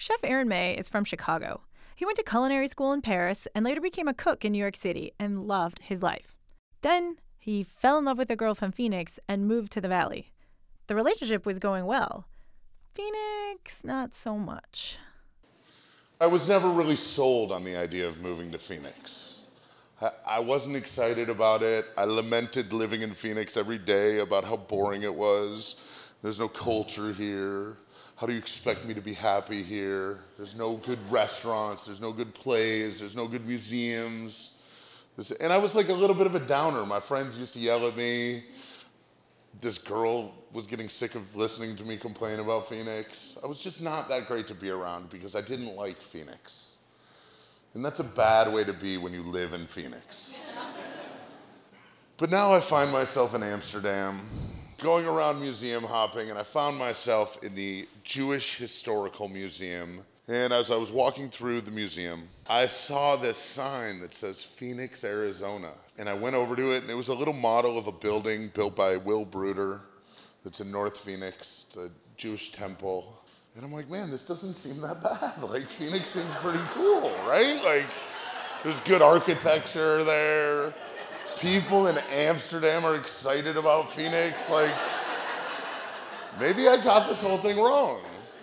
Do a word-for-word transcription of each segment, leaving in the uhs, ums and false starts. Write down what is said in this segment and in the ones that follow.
Chef Aaron May is from Chicago. He went to culinary school in Paris and later became a cook in New York City and loved his life. Then he fell in love with a girl from Phoenix and moved to the Valley. The relationship was going well. Phoenix, not so much. I was never really sold on the idea of moving to Phoenix. I, I wasn't excited about it. I lamented living in Phoenix every day about how boring it was. There's no culture here. How do you expect me to be happy here? There's no good restaurants. There's no good plays. There's no good museums. This, and I was like a little bit of a downer. My friends used to yell at me. This girl was getting sick of listening to me complain about Phoenix. I was just not that great to be around because I didn't like Phoenix. And that's a bad way to be when you live in Phoenix. But now I find myself in Amsterdam, going around museum hopping, and I found myself in the Jewish Historical Museum. And as I was walking through the museum, I saw this sign that says Phoenix, Arizona. And I went over to it, and it was a little model of a building built by Will Bruder that's in North Phoenix. It's a Jewish temple. And I'm like, man, this doesn't seem that bad. Like, Phoenix seems pretty cool, right? Like, there's good architecture there. People in Amsterdam are excited about Phoenix. Like, maybe I got this whole thing wrong.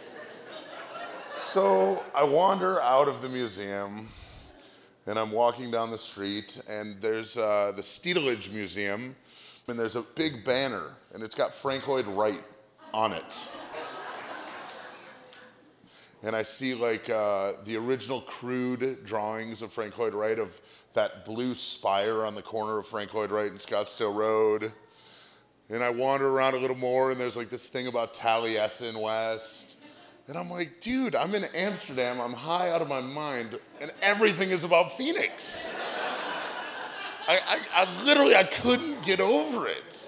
So I wander out of the museum, and I'm walking down the street, and there's uh, the Stedelijk Museum, and there's a big banner, and it's got Frank Lloyd Wright on it. And I see like uh, the original crude drawings of Frank Lloyd Wright of that blue spire on the corner of Frank Lloyd Wright and Scottsdale Road. And I wander around a little more, and there's like this thing about Taliesin West. And I'm like, dude, I'm in Amsterdam, I'm high out of my mind, and everything is about Phoenix. I, I, I literally, I couldn't get over it.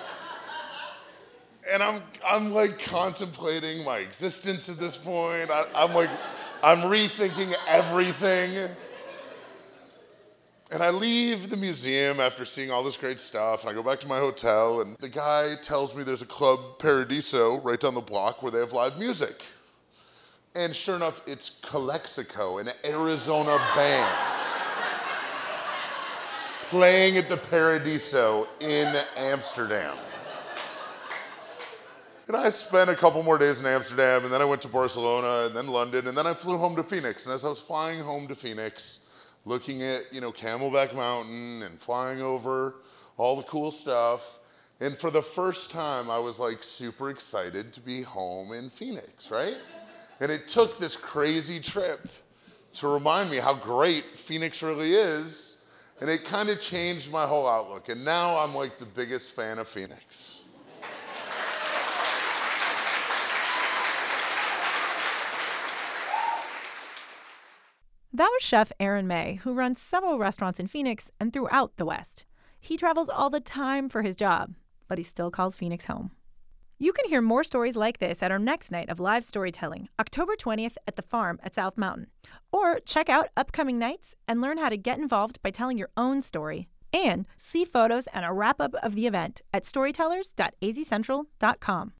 And I'm, I'm like contemplating my existence at this point. I, I'm like, I'm rethinking everything. And I leave the museum after seeing all this great stuff, and I go back to my hotel, and the guy tells me there's a club, Paradiso, right down the block where they have live music. And sure enough, it's Calexico, an Arizona band, playing at the Paradiso in Amsterdam. And I spent a couple more days in Amsterdam, and then I went to Barcelona, and then London, and then I flew home to Phoenix. And as I was flying home to Phoenix, looking at, you know, Camelback Mountain and flying over all the cool stuff, and for the first time, I was like super excited to be home in Phoenix, right? And it took this crazy trip to remind me how great Phoenix really is, and it kind of changed my whole outlook. And now I'm like the biggest fan of Phoenix. That was Chef Aaron May, who runs several restaurants in Phoenix and throughout the West. He travels all the time for his job, but he still calls Phoenix home. You can hear more stories like this at our next night of live storytelling, October twentieth at the Farm at South Mountain. Or check out upcoming nights and learn how to get involved by telling your own story. And see photos and a wrap-up of the event at storytellers dot a z central dot com.